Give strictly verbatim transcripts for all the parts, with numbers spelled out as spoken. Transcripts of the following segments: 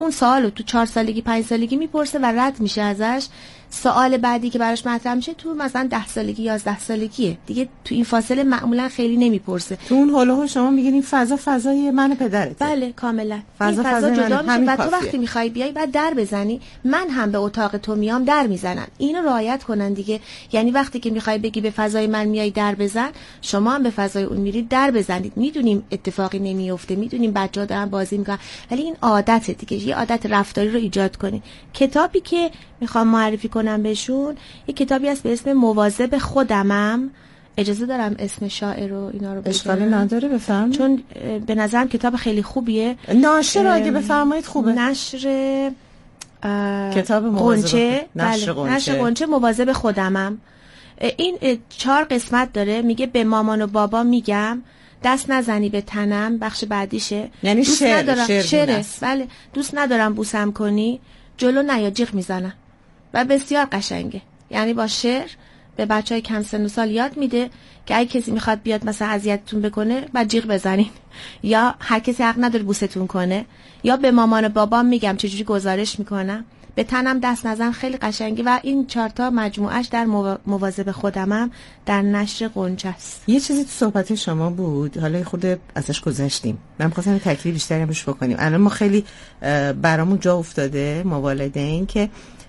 اون سوالو تو چهار سالگی پنج سالگی میپرسه و رد میشه ازش. سوال بعدی که براش مطرح میشه تو مثلا ده سالگی یازده سالگیه دیگه، تو این فاصله معمولا خیلی نمیپرسه. تو اون حالا شما میگین این فضا فضای من و پدرته. بله کاملا فضا این فضا جدا میشه و تو کافیه. وقتی میخوای بیای بعد در بزنی، من هم به اتاق تو میام در میزنم. اینو رعایت کنن دیگه. یعنی وقتی که میخوای بگی به فضای من میای در بزن، شما هم به فضای اون میرید در بزنید. میدونیم اتفاقی نمیفته، میدونیم بچه‌ها دارن بازی میکنن، ولی این عادت دیگه، یه عادت رفتاری رو ایجاد کنید. کتابی که میخوام معرفی کنم بهشون یه کتابی هست به اسم مواظب خودمم. اجازه دارم اسم شاعر رو اینا رو بگم؟ اشکالی نداره، بفرمایید. چون به نظرم کتاب خیلی خوبیه. ناشر اگه بفرمایید خوبه. نشر کتاب غنچه. نشر بله. نشر غنچه مواظب خودمم. این چهار قسمت داره. میگه به مامان و بابا میگم دست نزنی به تنم، بخش بعدیشه. یعنی دوست شعر ندارم شعر شعره. بله. دوست ندارم بوسم کنی، جلو نیا جیغ میزنم. و بسیار قشنگه. یعنی با شعر به بچهای کم سن و سال یاد میده که اگه کسی میخواد بیاد مثلا اذیتتون بکنه بعد جیغ بزنین، یا هر کسی حق نداره بوستون کنه، یا به مامان و بابام میگم چجوری گزارش میکنم، به تنم دست نزن. خیلی قشنگی و این چهار تا مجموعش در مواظب خودمم در نشر غنچه است. یه چیزی تو صحبت شما بود، حالا خود ازش گذشتیم، من می‌خواستم تکلیف بیشتری روش بکنیم. الان ما خیلی برامون جا افتاده ما والدین که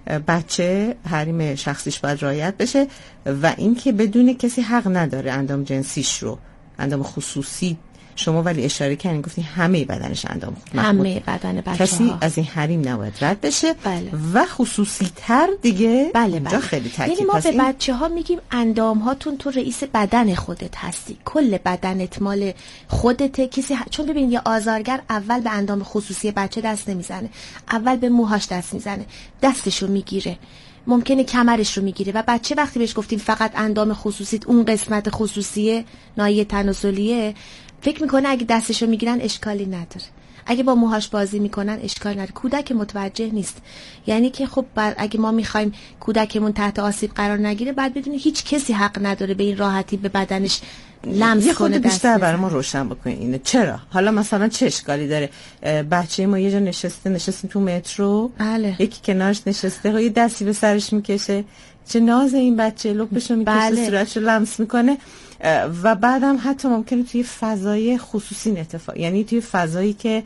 بچه حریم شخصیش باید رعایت بشه و این که بدون کسی حق نداره اندام جنسیش رو، اندام خصوصی. شما ولی اشاره کردین گفتین همه بدنش اندام محمود. همه بدن بچه‌ها. کسی از این حریم نباید رد بشه. بله. و خصوصی تر دیگه. بله اونجا بله. خیلی تاکید. یعنی ما به این... بچه ها میگیم اندام هاتون تو رئیس بدن خودت هستی، کل بدنت مال خودته. کسی ه... چون ببین یه آزارگر اول به اندام خصوصی بچه دست نمیزنه، اول به موهاش دست میزنه، دستشو میگیره، ممکنه کمرش رو میگیره. و بچه وقتی بهش گفتیم فقط اندام خصوصیت اون قسمت خصوصیه ناحیه تناسلیه، فکر میکنه اگه دستشو میگیرن اشکالی نداره، اگه با موهاش بازی میکنن اشکال نداره. کودک متوجه نیست. یعنی که خب اگه ما میخوایم کودکمون تحت آسیب قرار نگیره، بعد بدونی هیچ کسی حق نداره به این راحتی به بدنش لمس یه کنه. خود بیشتر برای ما روشن بکنین اینه چرا. حالا مثلا چه اشکالی داره بچه ما یه جا نشسته، نشستیم تو مترو، بله. یکی کنارش نشسته، یه دستی به سرش میکشه، چه ناز این بچه، لپشو میکشه، بله. صورتشو لمس میکنه. و بعدم حتی ممکنه توی فضای خصوصی اتفاق، یعنی توی فضایی که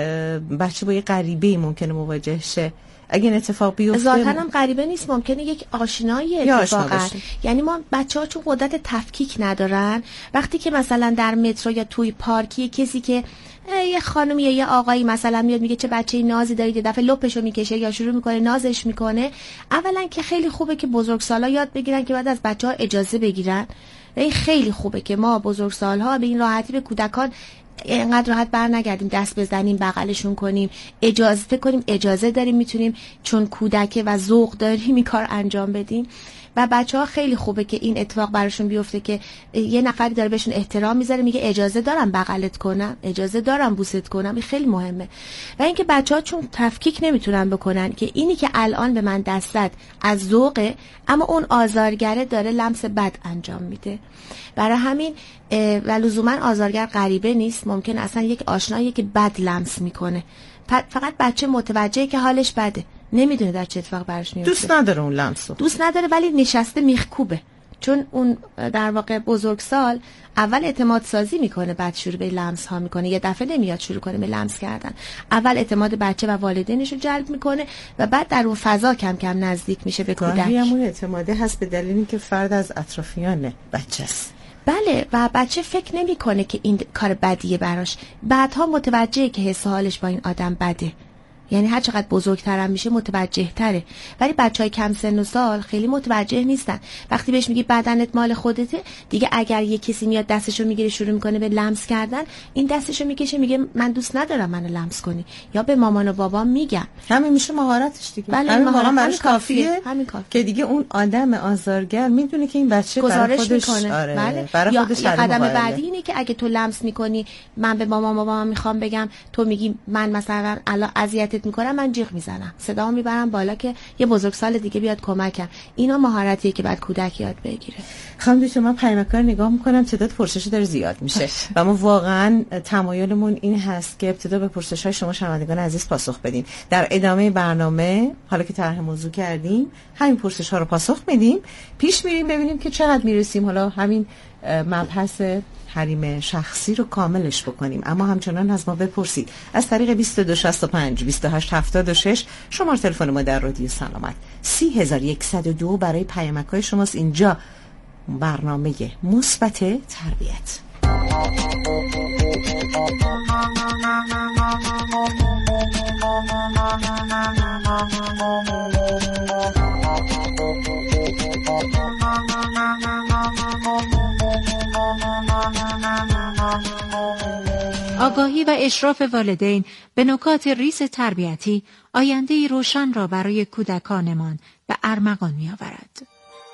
بچه با یه غریبه‌ای ممکنه مواجه شه، اگه این اتفاق بیفته ذاتاً هم غریبه نیست، ممکنه یک آشنایی اتفاقا. یعنی ما بچه‌ها چون قدرت تفکیک ندارن، وقتی که مثلا در مترو یا توی پارکی کسی که یه خانمی یا یه آقایی مثلا میاد میگه چه بچه‌ای نازی دارید، یه دفعه لپشو میکشه یا شروع میکنه نازش میکنه، اولا که خیلی خوبه که بزرگسالا یاد بگیرن که بعد از بچه‌ها اجازه بگیرن. این خیلی خوبه که ما بزرگسال‌ها به این راحتی به کودکان اینقدر راحت بر نگردیم دست بزنیم بغلشون کنیم، اجازه فکر کنیم اجازه داریم میتونیم چون کودکه و ذوق داریم این کار انجام بدیم. و بچه‌ها خیلی خوبه که این اتفاق براشون بیفته که یه نفری داره بهشون احترام میذاره، میگه اجازه دارم بغلت کنم، اجازه دارم بوست کنم. این خیلی مهمه. و اینکه بچه‌ها چون تفکیک نمیتونن بکنن که اینی که الان به من دست زد از ذوقه، اما اون آزارگره داره لمس بد انجام میده. برای همین و لزوما آزارگر غریبه نیست، ممکن اصلا یک آشنایی که بد لمس میکنه، فقط بچه متوجهه که حالش بده، نمیدونه در چه اتفاق براش میفته، دوست نداره اون لمسو، دوست نداره ولی نشسته میخکوبه. چون اون در واقع بزرگسال اول اعتماد سازی میکنه، بعد شروع به لمس ها میکنه، یه دفعه نمیاد شروع کنه به لمس کردن. اول اعتماد بچه و والدینش رو جلب میکنه و بعد در اون فضا کم کم نزدیک میشه به کودک. گاهی همون اعتماده هست به دلیل اینکه فرد از اطرافیان بچه است. بله، و بچه فکر نمیکنه که این کار بدیه براش، بعدها متوجهه که حس و حالش با این آدم بده. یعنی هر چقدر بزرگترم میشه متوجه تره. ولی بچهای کم سن و سال خیلی متوجه نیستن. وقتی بهش میگی بدنت مال خودته، دیگه اگر یه کسی میاد دستشو میگیره شروع میکنه به لمس کردن، این دستشو میکشه میگه من دوست ندارم منو لمس کنی، یا به مامان و بابام میگم. همین میشه مهارتش دیگه. بله، همین مهارت واقعا کافیه. همین کافیه که دیگه اون آدم آزارگر میدونه که این بچه برای خودش میکنه. آره. بله. برای یا خودش قدم بعدی اینه که اگه تو لمس میکنی، من به مامان و بابام میخوام بگم، تو میگی من مثلا الان اذیتت اذیتت میکنن من جیغ میزنم، صدامو میبرم بالا که یه بزرگسال دیگه بیاد کمکم. اینا مهارتیه که بعد کودک یاد بگیره. خانم دکتر من پیامک رو نگاه میکنم تعداد پرسش داره زیاد میشه و ما واقعا تمایلمون این هست که ابتدا به پرسش های شما شنوندگان عزیز پاسخ بدیم. در ادامه برنامه حالا که طرح موضوع کردیم همین پرسش ها رو پاسخ میدیم، پیش میریم ببینیم که چقدر میرسیم حالا همین مبحث حریم شخصی رو کاملش بکنیم. اما همچنان از ما بپرسید از طریق بیست و دو شصت و پنج بیست و هشت هفتاد و شش شماره تلفن ما در رادیو سلامت سی هزار و صد و دو برای پیامک‌های شماست. اینجا برنامه مثبت تربیت. آگاهی و اشراف والدین به نکات ریز تربیتی آینده‌ای روشن را برای کودکانمان به ارمغان می‌آورد.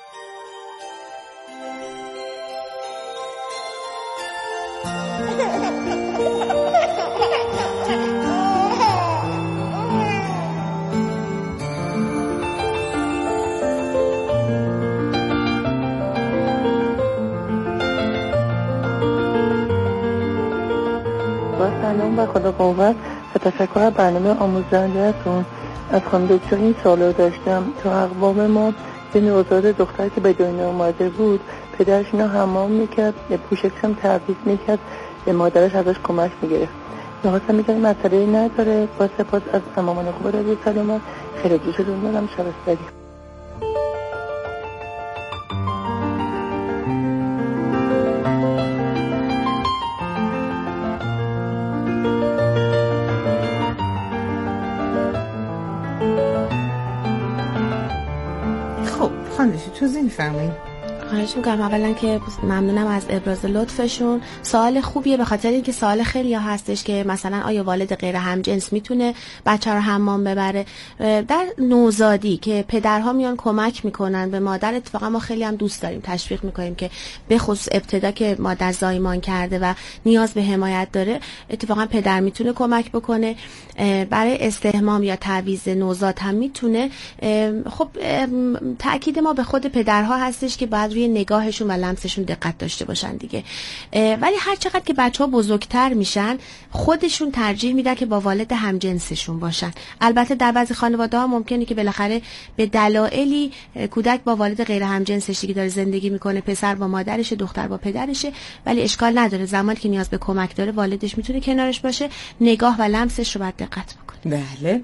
سلام و خدا قوت و تشکر از برنامه آموزنده‌تون. از خانم دکتر این سوالو داشتم. تو اقوام ما یه نوزاد دختر که به دنیا اومده بود پدرش اینا حمام میکرد، پوشکش هم تعویض میکرد، مادرش ازش کمک میگرفت. میخواستم میگم مسئله نداره. با سپاس از تمامان خوب رادیو سلامت. خیلی دوستتون دارم. شب بخیر. توضیح می‌فرمایید؟ خواهش می‌کنم. اولا که ممنونم از ابراز لطفشون. سوال خوبیه به خاطر اینکه سوال خیلی ها هستش که مثلا آیا والد غیر همجنس میتونه بچه رو حمام ببره. در نوزادی که پدرها میان کمک میکنن به مادر، اتفاقا ما خیلی هم دوست داریم، تشویق میکنیم که به خصوص ابتدا که مادر زایمان کرده و نیاز به حمایت داره، اتفاقا پدر میتونه کمک بکنه. برای استحمام یا تعویض نوزاد هم میتونه. خب تأکید ما به خود پدرها هستش که بعد روی نگاهشون و لمسشون دقت داشته باشن دیگه. ولی هر چقدر که بچه‌ها بزرگتر میشن خودشون ترجیح میدن که با والد همجنسشون باشن. البته در بعضی خانواده‌ها ممکنه که بالاخره به دلایلی کودک با والد غیر همجنسش که داره زندگی میکنه، پسر با مادرشه، دختر با پدرشه، ولی اشکال نداره. زمانی که نیاز به کمک داره والدش میتونه کنارش باشه، نگاه و لمسش رو باید دقت بکنه. بله.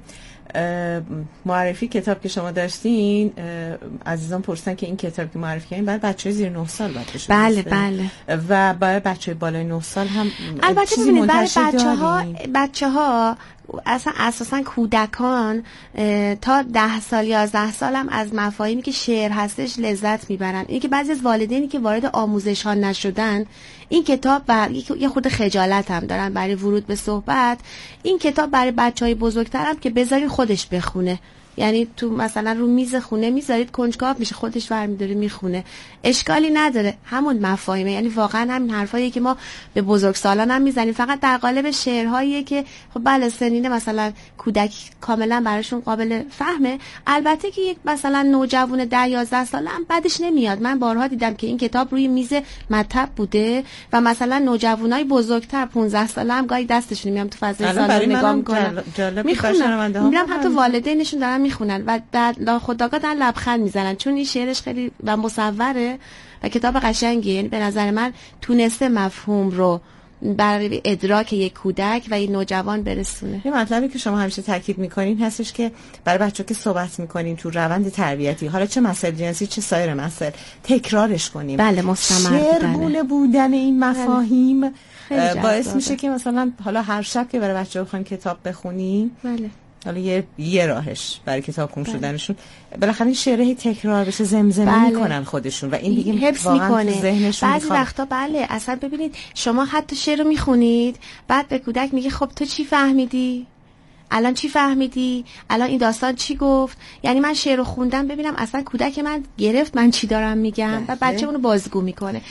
معرفی کتاب که شما داشتین، عزیزان پرسیدن که این کتاب که معرفی کردین برای بچه‌های زیر نه سال باید بشه. بله بله. و برای بچه‌های بالای نه سال هم البته ببینید برای بچه‌ها بچه‌ها اصلا اساسا کودکان تا ده سال یازده سال هم از مفاهیمی که شعر هستش لذت میبرن. این که بعضی از والدینی که وارد آموزش ها نشدن این کتاب و یه خود خجالت هم دارن برای ورود به صحبت، این کتاب برای بچهای بزرگتر هم که بذارین خودش بخونه. یعنی تو مثلا رو میز خونه میذارید کنجکاو میشه، خودش برمی‌داره میخونه، اشکالی نداره. همون مفاهیمه، یعنی واقعا همین حرفایی که ما به بزرگسالان هم میزنیم، فقط در قالب شعرهایی که خب بله سنین مثلا کودک کاملا براشون قابل فهمه. البته که یک مثلا نوجوان ده یازده ساله هم بعدش نمیاد. من بارها دیدم که این کتاب روی میز مطب بوده و مثلا نوجوانای بزرگتر پانزده ساله هم گاهی دستشون میام تو فضای سالن نگاه میکنن، میخونن، میرم حتی والدینشون دارن میخونن و بعد ناخودآگاه دارن لبخند میزنن، چون این شعرش خیلی و مصوره و کتاب قشنگیه. یعنی به نظر من تونسته مفهوم رو برای ادراک یک کودک و یک نوجوان برسونه. یه مطلبی که شما همیشه تاکید میکنین هستش که برای بچه‌ها که صحبت میکنیم تو روند تربیتی، حالا چه مسائل جنسی چه سایر مسائل، تکرارش کنیم. بله مستمر شعرگونه بودن این مفاهیم باعث میشه که مثلا حالا هر شب که برای بچه‌ها بخوایم کتاب بخونیم، بله حالا یه یه راهش برای کتاب خون شدنشون بالاخره این شعره تکرار بشه، زمزمه بله. میکنن خودشون و این دیگه حفظ میکنه. ذهنشون بعضی وقتا بله اصلا ببینید شما حتی شعر رو میخونید بعد به کودک میگه خب تو چی فهمیدی؟ الان چی فهمیدی؟ الان این داستان چی گفت؟ یعنی من شعر رو خوندم ببینم اصلا کودک من گرفت من چی دارم میگم بله. و بچه اونو بازگو میکنه.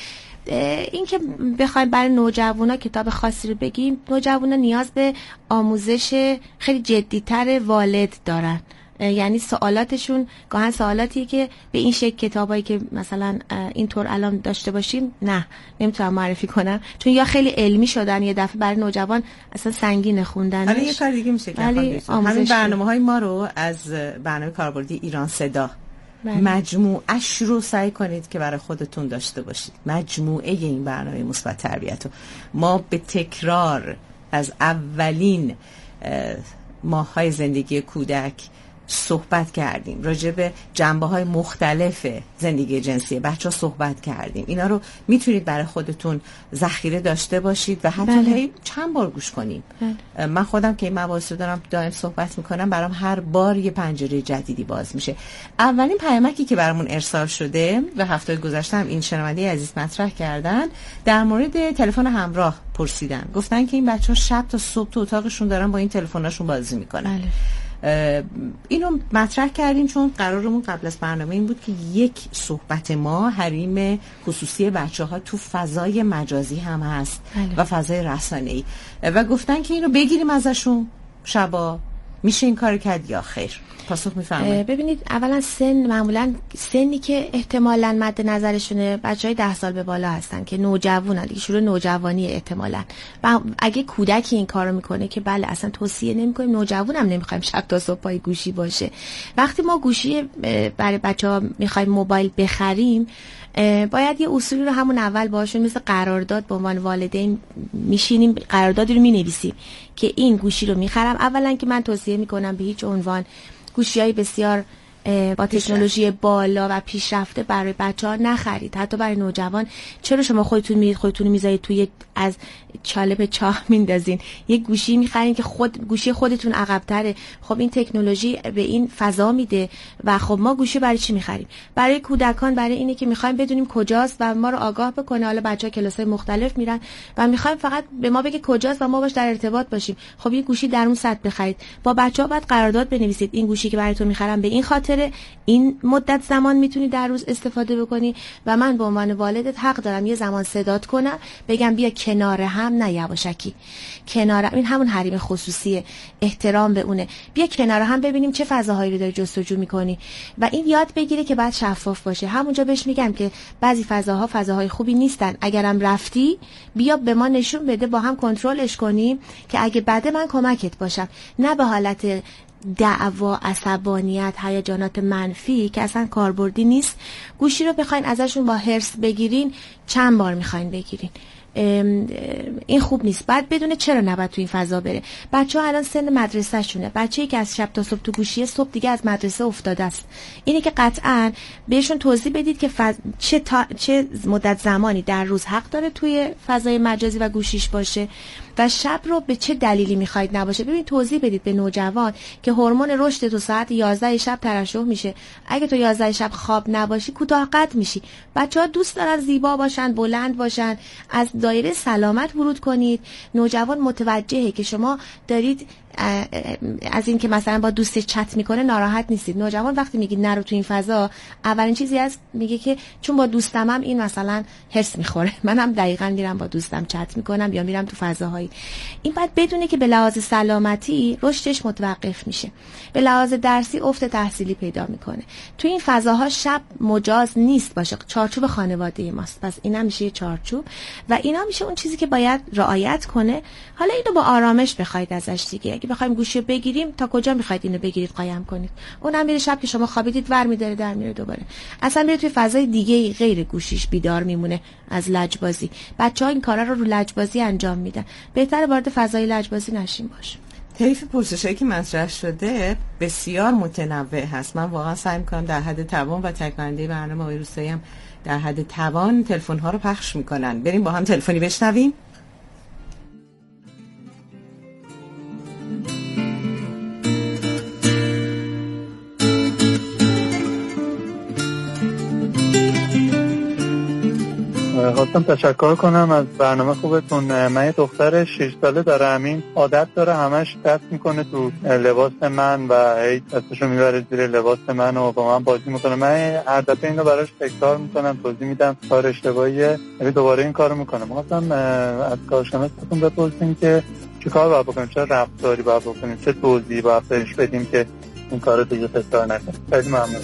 این که بخوایم برای نوجوانا کتاب خاصی رو بگیم، نوجوانا نیاز به آموزش خیلی جدی‌تر والد دارن. یعنی سوالاتشون گاهن سوالاتیه که به این شکل کتابایی که مثلا اینطور الان داشته باشیم نه نمیتونم معرفی کنم، چون یا خیلی علمی شدن یه دفعه برای نوجوان اصلا سنگین خوندنش. حالا یه کار دیگه میشه که همین برنامه‌های ما رو از برنامه کاربردی ایران صدا بله. مجموعش رو سعی کنید که برای خودتون داشته باشید. مجموعه این برنامه مثبت تربیت رو ما به تکرار از اولین ماه‌های زندگی کودک صحبت کردیم، راجع به جنبه‌های مختلف زندگی جنسی بچه‌ها صحبت کردیم. اینا رو میتونید برای خودتون ذخیره داشته باشید و حتی بله. چند بار گوش کنیم. بله. من خودم که این مباحث رو دارم دائم صحبت میکنم، برام هر بار یه پنجره جدیدی باز میشه. اولین پیامکی که برامون ارسال شده و هفته گذشته هم این شنونده عزیز مطرح کردن، در مورد تلفن همراه پرسیدن. گفتن که این بچه‌ها شب تا صبح تو اتاقشون دارن با این تلفن‌هاشون بازی میکنن. بله. اینو مطرح کردیم چون قرارمون قبل از برنامه این بود که یک صحبت ما حریم خصوصی بچه ها تو فضای مجازی هم هست بله. و فضای رسانه‌ای و گفتن که اینو بگیریم ازشون شبا. میشه این کار کرد یا خیر؟ پاسخ میفهمید؟ ببینید اولا سن معمولا سنی که احتمالاً مد نظرشونه بچهای ده سال به بالا هستن که نوجوانن دیگه، شروع نوجوانی احتمالاً. و اگه کودکی این کارو میکنه که بله اصلا توصیه نمیکنیم، نوجوانم نمیخوایم شب تا صبح پای گوشی باشه. وقتی ما گوشی برای بچه‌ها میخوایم موبایل بخریم، باید یه اصولی رو همون اول باشون مثل قرارداد به عنوان والدین میشینیم، قراردادی رو مینویسیم که این گوشی رو میخرم. اولا که من توصیه میکنم به هیچ عنوان گوشی‌های بسیار با تکنولوژی بالا و پیشرفته برای بچه‌ها نخرید، حتی برای نوجوان. چرا شما خودتون میرید خودتون میذارید توی از چاله به چاه میندازین، یک گوشی میخرین که خود گوشی خودتون عقب‌تره؟ خب این تکنولوژی به این فضا میده و خب ما گوشی برای چی میخریم؟ برای کودکان، برای اینه که میخوایم بدونیم کجاست و ما رو آگاه بکنه. حالا بچه‌ها کلاس‌های مختلف میرن و میخوایم فقط به ما بگه کجاست و ما باش در ارتباط باشیم. خب یه گوشی در اون سطح بخرید. با بچه‌ها بعد قرارداد بنویسید این گوشی که براتون میخرم به این خاطر این مدت زمان میتونی در روز استفاده بکنی و من به عنوان والدت حق دارم یه زمان صدات کنم بگم بیا کنار هم، نه یواشکی کنار. این همون حریم خصوصی، احترام به اونه. بیا کنار هم ببینیم چه فضاهایی رو داری جستجو میکنی و این یاد بگیره که بعد شفاف باشه. همونجا بهش میگم که بعضی فضاها فضاهای خوبی نیستن، اگرم رفتی بیا به ما نشون بده، با هم کنترلش کنیم که اگه بده من کمکت باشم، نه به حالت دعوا، عصبانیت، هیجانات منفی که اصلا کاربردی نیست. گوشی رو بخواین ازشون با حرص بگیرین، چند بار میخواین بگیرین، این خوب نیست. بعد بدونه چرا نباید تو این فضا بره. بچه‌ها الان سن مدرسه شونه، بچه‌ای که از شب تا صبح تو گوشیه صبح دیگه از مدرسه افتاده است. اینه که قطعاً بهشون توضیح بدید که فض... چه تا... چه مدت زمانی در روز حق داره توی فضای مجازی و گوشیش باشه و شب رو به چه دلیلی میخواید نباشه. ببین توضیح بدید به نوجوان که هورمون رشد تو ساعت یازده شب ترشح میشه. اگه تو یازده شب خواب نباشی کوتاه قد میشی. بچه‌ها دوست دارن زیبا باشن، بلند باشن. از دایره سلامت ورود کنید. نوجوان متوجهه که شما دارید از این که مثلا با دوستش چت میکنه ناراحت نیستید. نوجوان وقتی میگید نرو تو این فضا، اولین چیزی از میگه که چون با دوستمم این مثلا هرس میخوره، منم دقیقاً میرم با دوستم چت میکنم یا میرم تو فضاهای. این باید بدونه که به لحاظ سلامتی رشدش متوقف میشه، به لحاظ درسی افت تحصیلی پیدا میکنه. تو این فضاها شب مجاز نیست باشه، چارچوب خانواده ماست. پس اینا میشه چارچوب و اینا میشه اون چیزی که باید رعایت کنه. حالا اینو با آرامش بخواید ازش دیگه. اگه بخوایم گوشی بگیریم، تا کجا میخواید اینو بگیرید قایم کنید؟ اونم میره شب که شما خوابیدید ور میداره در میره دوباره، اصلا میره توی فضای دیگه غیر گوشیش بیدار میمونه از لجبازی. بچه‌ها این کارا رو رو لجبازی انجام میدن. بهتره وارد فضای لجبازی نشیم باشه. طیف پرسشایی که مطرح شده بسیار متنوع هست. من واقعا سعی می‌کنم در حد توان و تکننده برنامه آقای روستایی هم در حد توان تلفن ها رو پخش میکنن. بریم با هم تلفنی بشنویم. خواستم تشکر کنم از برنامه خوبتون. من یه دختر شش ساله داره، همین عادت داره همش دست میکنه تو لباس من و هی دستشو میبره زیر لباس من و با من بازی میکنه. من هر دفعه اینو براش تکرار میکنم، توضیح میدم کار اشتباهیه، ولی دوباره این کارو میکنه. ما خواستم از کارشناستون بپرسیم که چه کار باید بکنیم، چه رفتاری باید بکنیم، چه توضیحی باید بهش بدیم که این کارو دیگه تکرار نکنه. خیلی ممنون.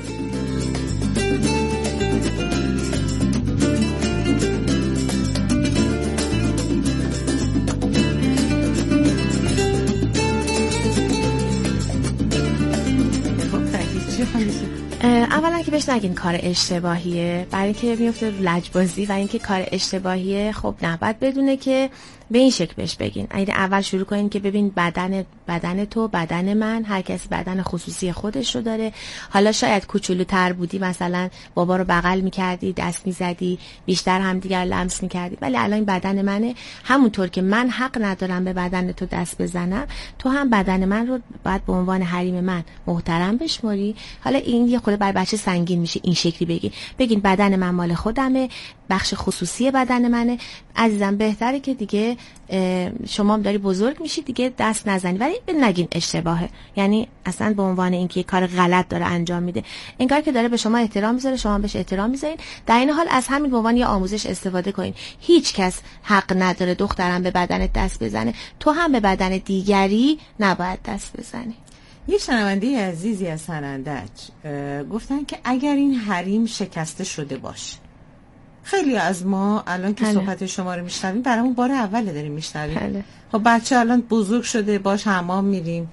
اولا که بهش نگین کار اشتباهیه، برای اینکه میفته رو لجبازی و اینکه کار اشتباهیه. خب نه، باید بدونه که به این شکل بهش بگین. اگه اول شروع کنین که ببین بدن بدن تو، بدن من، هر کسی بدن خصوصی خودش رو داره. حالا شاید کوچولوتر بودی، مثلا بابا رو بغل می‌کردی، دست می‌زدی، بیشتر همدیگر لمس می‌کردی، ولی الان بدن منه. همونطور که من حق ندارم به بدن تو دست بزنم، تو هم بدن من رو باید به عنوان حریم من محترم بشماری. حالا این یه خورده بر بچه سنگین میشه این شکلی بگی. بگین بدن من مال خودمه، بخش خصوصی بدن منه. عزیزم بهتره که دیگه شما هم داری بزرگ میشی دیگه دست نزنی، ولی نگین اشتباهه. یعنی اصلا به عنوان اینکه کار غلط داره انجام میده، انگار که داره به شما احترام میذاره، شما بهش احترام میذارین. در این حال از همین به عنوان یه آموزش استفاده کنین. هیچ کس حق نداره دخترم به بدنت دست بزنه، تو هم به بدن دیگری نباید دست بزنی. یه شنونده عزیزی از سنندج گفتن که اگر این حریم شکسته شده باشه، خیلی از ما الان که صحبت شما رو میشنویم برامون بار اوله داریم میشنویم. خب بچه الان بزرگ شده، باش حمام میریم،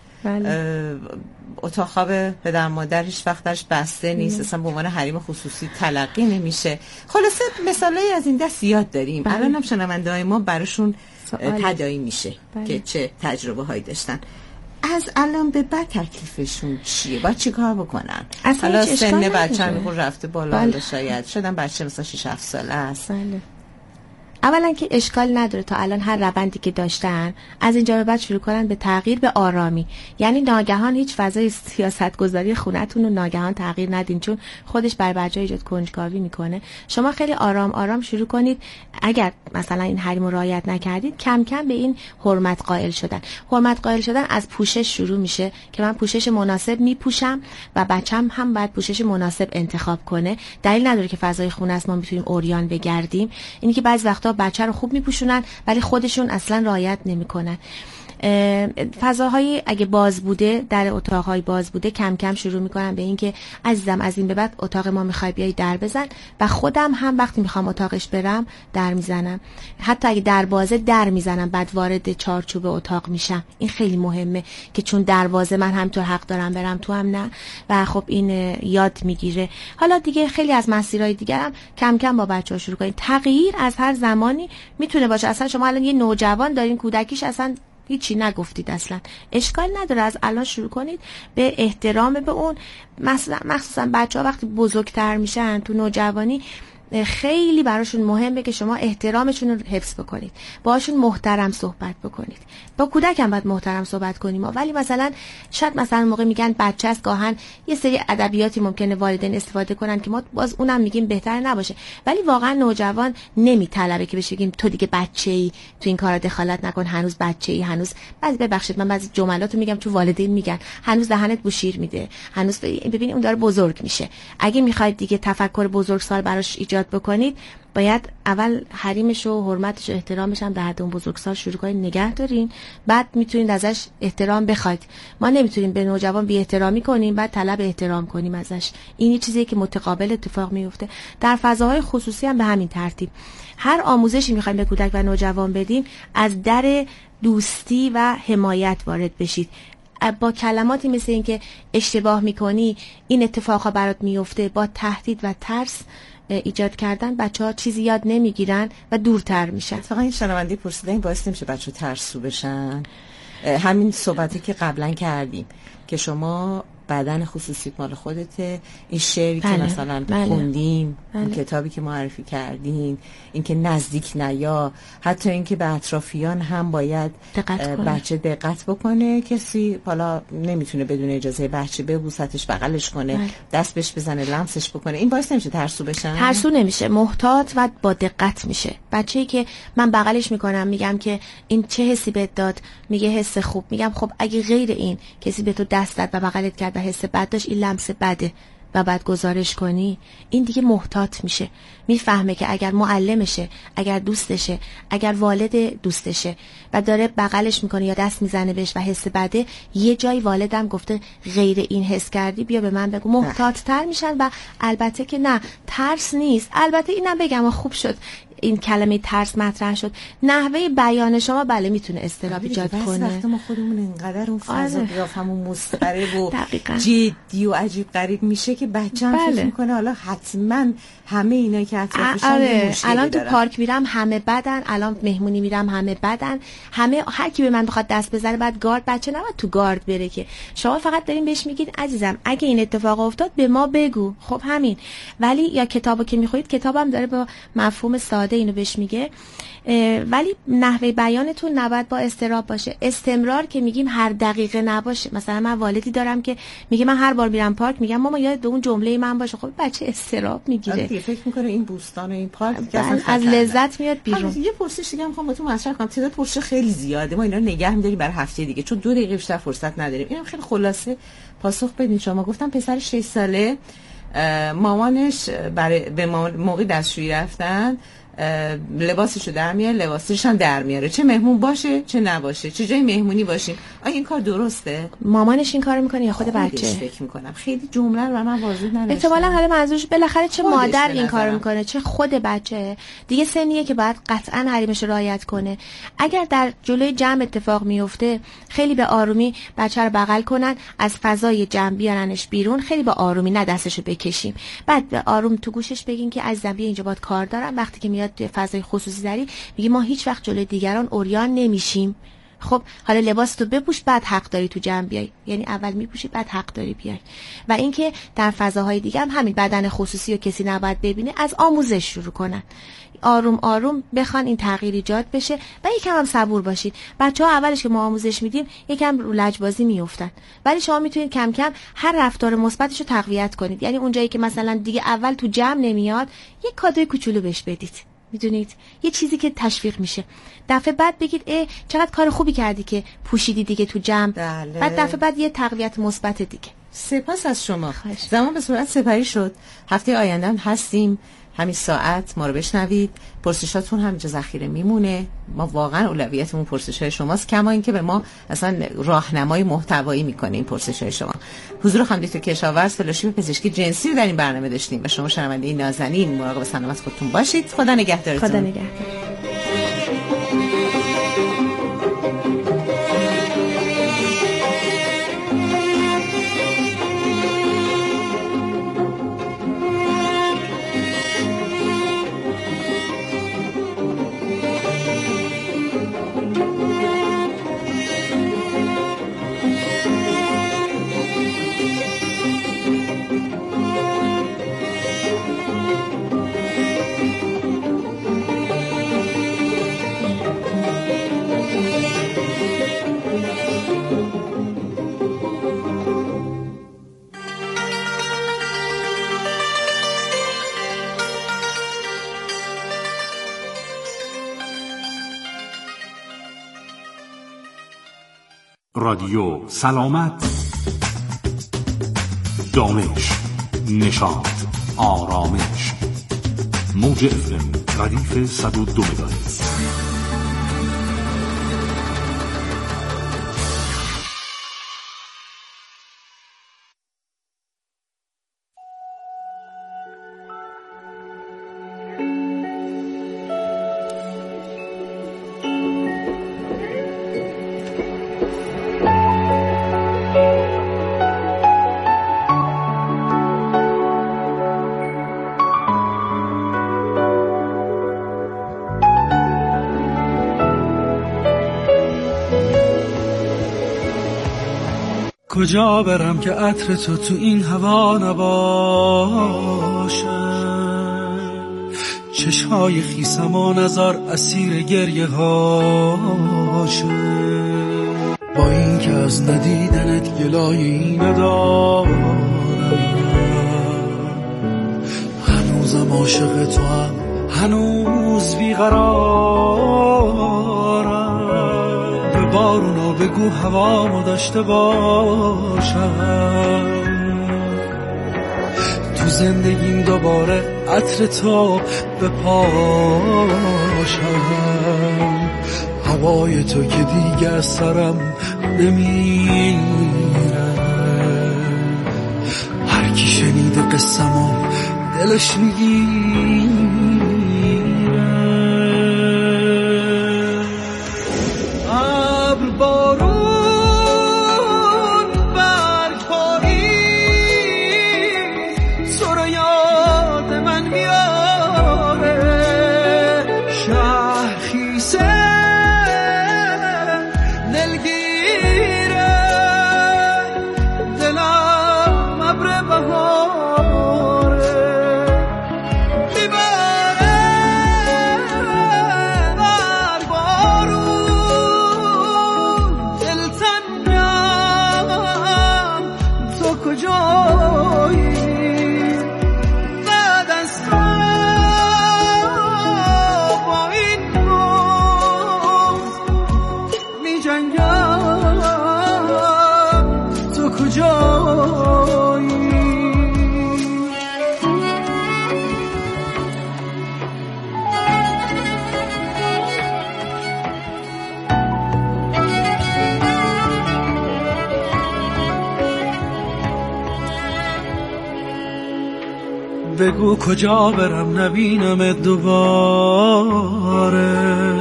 اتاق خواب پدر مادر هیچ وقت درش بسته نیست، اصلا به عنوان حریم خصوصی تلقی نمیشه. خلاصه مثالایی از این دست زیاد داریم. الان هم شنونده‌های ما براشون تداعی میشه بله. که چه تجربه هایی داشتن. از الان به بعد تکلیفشون چیه؟ باید چی کار بکنن؟ حالا سن بچه هم میخور رفته بالا، حالا شاید شدن بچه مثلا شش هفت ساله است. بله. اولا که اشکال نداره تا الان هر روندی که داشتن از اینجا به بعد شروع کنن به تغییر به آرامی. یعنی ناگهان هیچ فضای سیاستگذاری خونتون رو ناگهان تغییر ندین، چون خودش بر بچه ایجاد کنجکاوی میکنه. شما خیلی آرام آرام شروع کنید. اگر مثلا این حریم رو رعایت نکردید، کم کم به این حرمت قائل شدن. حرمت قائل شدن از پوشش شروع میشه که من پوشش مناسب میپوشم و بچم هم باید پوشش مناسب انتخاب کنه. دلیل نداره که فضای خونه است ما میتونیم عریان بگردیم. اینی که بعضی وقتا بچه رو خوب میپوشونن ولی خودشون اصلا رعایت نمیکنن. فضاهای اگه باز بوده، در اتاقهای باز بوده، کم کم شروع میکنن به این که عزیزم از این به بعد اتاق ما میخوای بیای در بزن، و خودم هم وقتی میخوام اتاقش برم در میزنم. حتی اگه در بازه در میزنم، بعد وارد چارچوب اتاق میشم. این خیلی مهمه که چون دروازه من همینطور حق دارم برم، تو هم نه، و خب این یاد میگیره. حالا دیگه خیلی از مسیرهای دیگه هم کم کم با بچه‌ها شروع کنید. تغییر از هر زمانی میتونه باشه. اصلا شما الان یه نوجوان دارین، کودکیش اصلا هیچی نگفتید، اصلا اشکال نداره. از الان شروع کنید به احترام به اون. مثلا مخصوصا بچه‌ها وقتی بزرگتر میشن تو نوجوانی، خیلی براشون مهمه که شما احترامشون رو حفظ بکنید، باهاشون محترم صحبت بکنید. با کودک هم باید محترم صحبت کنیم، ولی مثلا شاید مثلا موقع میگن بچه است، گاهن یه سری ادبیاتی ممکنه والدین استفاده کنن که ما باز اونم میگیم بهتر نباشه، ولی واقعا نوجوان نمیطلبه که بهش بگیم تو دیگه بچه‌ای، تو این کارا دخالت نکن، هنوز بچه‌ای، هنوز بعضی ببخشید من بعضی جملاتو میگم تو والدین میگن هنوز دهنت بوشیر میده، هنوز ببین اون داره بزرگ میشه. اگه میخواید دیگه تفکر بزرگسال براش ایجاد بکنید، باید اول حریمش و حرمتش و احترامش هم در حد اون بزرگسال شروع کنید نگه دارین، بعد میتونید ازش احترام بخواید. ما نمیتونیم به نوجوان بی احترامی کنیم بعد طلب احترام کنیم ازش. این چیزیه که متقابل اتفاق میفته. در فضاهای خصوصی هم به همین ترتیب. هر آموزشی میخوایم به کودک و نوجوان بدیم، از در دوستی و حمایت وارد بشید. با کلماتی مثل این که اشتباه میکنی، این اتفاقها برات میفته، با تهدید و ترس ایجاد کردن، بچه‌ها چیزی یاد نمیگیرن و دورتر میشن. فقط این شنوندی پرسیدن این باعث نمیشه بچه‌ها ترسو بشن؟ همین صحبتی که قبلا کردیم که شما بدن خصوصی مال خودته، این شعری بله. که مثلا بله. خوندیم، بله. این کتابی که معرفی کردین، این که نزدیک نیا، حتی این که به اطرافیان هم باید دقت کنه. بچه دقت بکنه. کسی حالا نمیتونه بدون اجازه بچه ببوستش، بغلش کنه، بله. دست بهش بزنه، لمسش بکنه. این باعث نمیشه ترسو بشن؟ ترسو نمیشه، محتاط و با دقت میشه. بچه‌ای که من بغلش میکنم میگم که این چه حسی بهت داد، میگه حس خوب. میگم خب اگه غیر این کسی به تو دست داد و بغلت کرد و حس بد داشت، این لمس بده و بعد گزارش کنی، این دیگه محتاط میشه. میفهمه که اگر معلمشه، اگر دوستشه، اگر والد دوستشه و داره بغلش میکنه یا دست میزنه بهش و حس بده، یه جای والدم گفته غیر این حس کردی بیا به من بگو، محتاط تر میشن. و البته که نه، ترس نیست. البته اینم بگم خوب شد این کلمه ترس مطرح شد، نحوه بیان شما بله میتونه اضطراب ایجاد کنه. وقتی ما خودمون اینقدر اون فضا آره. قیافمون مضطرب و دقیقاً. جدی و عجیب غریب میشه که بچه‌م بله. فکر میکنه حالا حتما همه اینا که اطرافشن آره. یه مشکلی الان تو دارن. پارک میرم همه بدن، الان مهمونی میرم همه بدن، همه هر کی به من بخواد دست بزنه بعد گارد، بچه نباید تو گارد بره که. شما فقط دارین بهش میگید عزیزم اگه این اتفاق افتاد به ما بگو. خب همین. ولی یا کتابو که میخونید، کتابم داره با مفهوم ساده اینو بهش میگه، ولی نحوه بیانتون نباید با استراب باشه. استمرار که میگیم هر دقیقه نباشه. مثلا من والدی دارم که میگه من هر بار میرم پارک میگم ماما یاد اون جمله من باشه. خب بچه استراب میگیره، فکر میکنه این بوستان و این پارک از لذت میاد بیرون. یه پرسش دیگه میخوام با تو مطرح کنم. تعداد پرسش خیلی زیاده، ما اینا رو نگه می‌داریم برای هفته دیگه چون دو دقیقه بیشتر فرصت نداریم. اینم خیلی خلاصه پاسخ بدین. شما گفتم پسر شش ساله مامانش برای به موقع دستشویی رفتن لباسشو در میاره، لباسش هم در میاره، چه مهمون باشه چه نباشه، چه جای مهمونی باشیم. آیا این کار درسته؟ مامانش این کارو میکنه یا خود بچه؟ فکر میکنم خیلی جمله رو من واضح ننوشتم. احتمالاً حالا منظورش بالاخره چه مادر این کارو میکنه چه خود بچه. دیگه سنیه که باید قطعاً حریمش رو رعایت کنه. اگر در جلوی جمع اتفاق میفته خیلی به آرومی بچه رو بغل کنن، از فضای جمع بیارنش بیرون، خیلی به آرومی، نه دستشو بکشیم. بعد به آروم تو گوشش بگین که عزیزم بیا اینجا باهات کار دارم. وقتی که میاد توی فضای خصوصی داری میگی ما هیچ وقت جلوی دیگران عریان نمیشیم. خب حالا لباس تو بپوش بعد حق داری تو جمع بیای، یعنی اول میپوشی بعد حق داری بیای. و اینکه در فضاهای دیگه هم همین بدن خصوصی رو کسی نباید ببینه، از آموزش شروع کنن، آروم آروم بخوان این تغییر ایجاد بشه و یکم هم صبور باشید. بچه‌ها اولش که ما آموزش میدیم یکم رو لجبازی میافتن، ولی شما میتونید کم کم هر رفتار مثبتش رو تقویت کنید. یعنی اونجایی که مثلا دیگه اول تو جمع نمیاد یک کادوی کوچولو بهش بدید، میدونید یه چیزی که تشویق میشه. دفعه بعد بگید اه چقدر کار خوبی کردی که پوشیدی دیگه تو جمع. بله. بعد دفعه بعد یه تقویت مثبت دیگه. سپاس از شما. خواهش. زمان به صورت سپری شد. هفته آینده هم هستیم همین ساعت ما رو بشنوید. پرسشاتون همینجا ذخیره میمونه. ما واقعا اولویتمون پرسش‌های شماست، کما اینکه به ما اصلا راهنمای محتوایی میکنه این پرسش‌های شما. حضور خانم دکتر کشاورز فلوشیپ پزشکی جنسی رو در این برنامه داشتیم و شما شنونده نازنین مراقب سلامت خودتون باشید. خدا نگهدارتون. خدا نگهدار. رادیو سلامت، دانش، نشاط، آرامش. موج افم ردیف صد و دو مگاهرتز. کجا برم که عطر تو تو این هوا نباشه؟ چشهای خیسم و نظر اسیر گریه هاشه. با این که از ندیدنت گلایی ندارم، هنوزم عاشق تو هم، هنوز بیقرارم. به بارونا بگو هوامو داشته باشم، تو زندگیم دوباره عطر تو بپاشم. هوای تو که دیگه از سرم نمیره، هر کی شنیده قصه‌مو دلش میگیره. ابر بارون برگ پاییز تو رو یاد من میاره. شهر خیسه دلگیره، دلم ابر بهاره. میبره برگ بارون دلتنگم، تو کجایی؟ بعد از تو با این روز می جنگم، تو کجایی؟ بگو کجا برم نبینم دوباره.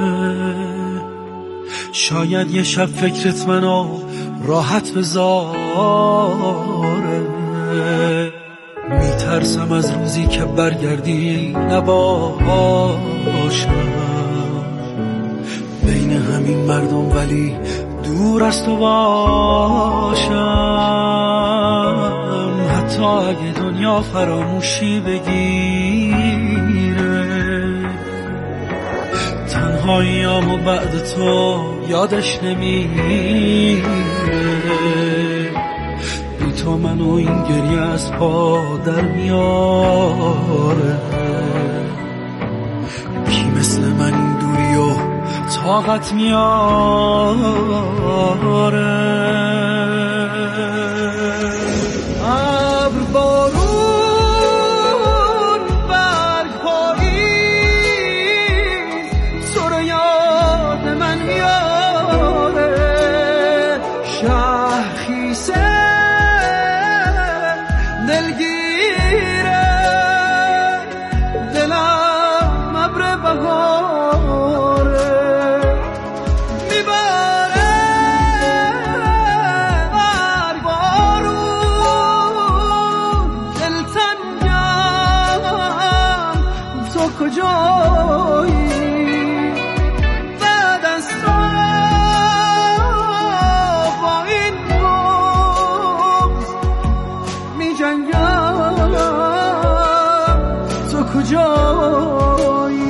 شاید یه شب فکرت منو راحت بذاره. میترسم از روزی که برگردی نباشم بین همین مردم، ولی دور از تو باشم. حتی اگه دنیا فراموشی بگیره، تنهاییامو بعد تو یادش نمیره. بی تو منو این گریه از پا در میاره. کی مثل من این دوری و طاقت میاره؟ ابر بارون برگ پاییز تو رو یاد من میاره. شهر خیسه دلگیره، دلم ابر بهاره. میبره برگ بارون دلتنگم، تو کجایی؟ بعد از تو با این روز می جنگم، تو کجایی؟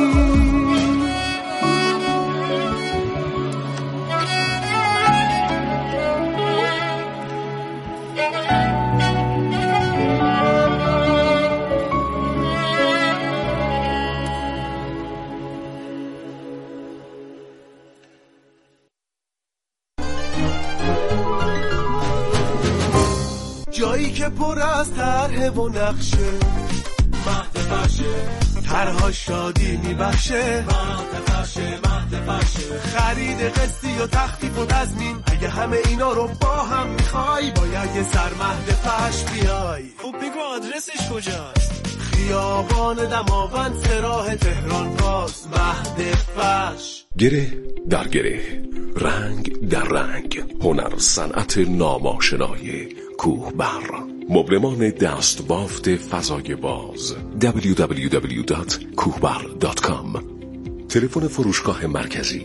جایی که پر از طرح و نقشه، مهد فرشه طرها شادی میبخشه. مهد فرشه مهد فرشه خرید قسطی و تخفیف و تضمین. اگه همه اینا رو با هم میخوای، باید یه سر مهد فرش بیای. خب بگو آدرسش کجاست؟ خیابان دماوند سراح تهران باز. مهد فرش. گره در گره، رنگ در رنگ، هنر صنعت ناماشنای کوهبر. مبلمان دست بافت فضای باز دبلیو دبلیو دبلیو دات کوهبر دات کام. تلفن فروشگاه مرکزی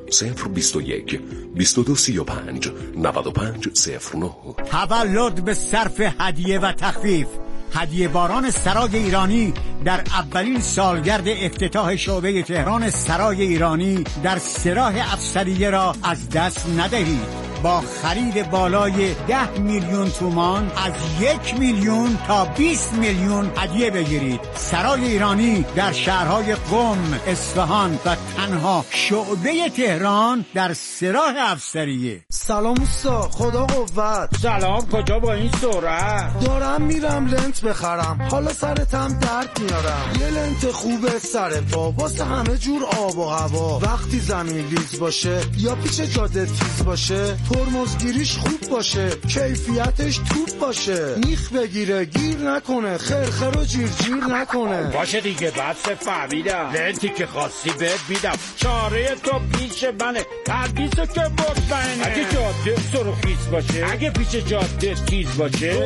صفر بیست و یک بیست و دو سی و پنج نود و پنج صفر نه. تولد به صرف هدیه و تخفیف. هدیه باران سرای ایرانی در اولین سالگرد افتتاح شعبه تهران سرای ایرانی در سراح افسریه را از دست ندهید. با خرید بالای ده میلیون تومان از یک میلیون تا بیست میلیون هدیه بگیرید. سرای ایرانی در شهرهای قم، اصفهان و تنها شعبه تهران در سراح افسریه. سلام اوستا، خدا قوت. سلام، کجا با این سرعت؟ دارم میرم لنت بخرم، حالا سرتم درد میارم. یه لنت خوبه سر پا واسه همه جور آب و هوا. وقتی زمین لیز باشه یا پیچ جاده تیز باشه، ترمزگیریش خوب باشه، کیفیتش توپ باشه، میخ بگیره گیر نکنه، خرخر و جیر جیر نکنه. باشه دیگه، بس فهمیدم. لنتی که خواستی بهت میدم، چاره تو پیش منه، پردیسو که مطمئنه. اگه جاده سرخیز باشه، اگه پیچ جاده تیز باشه،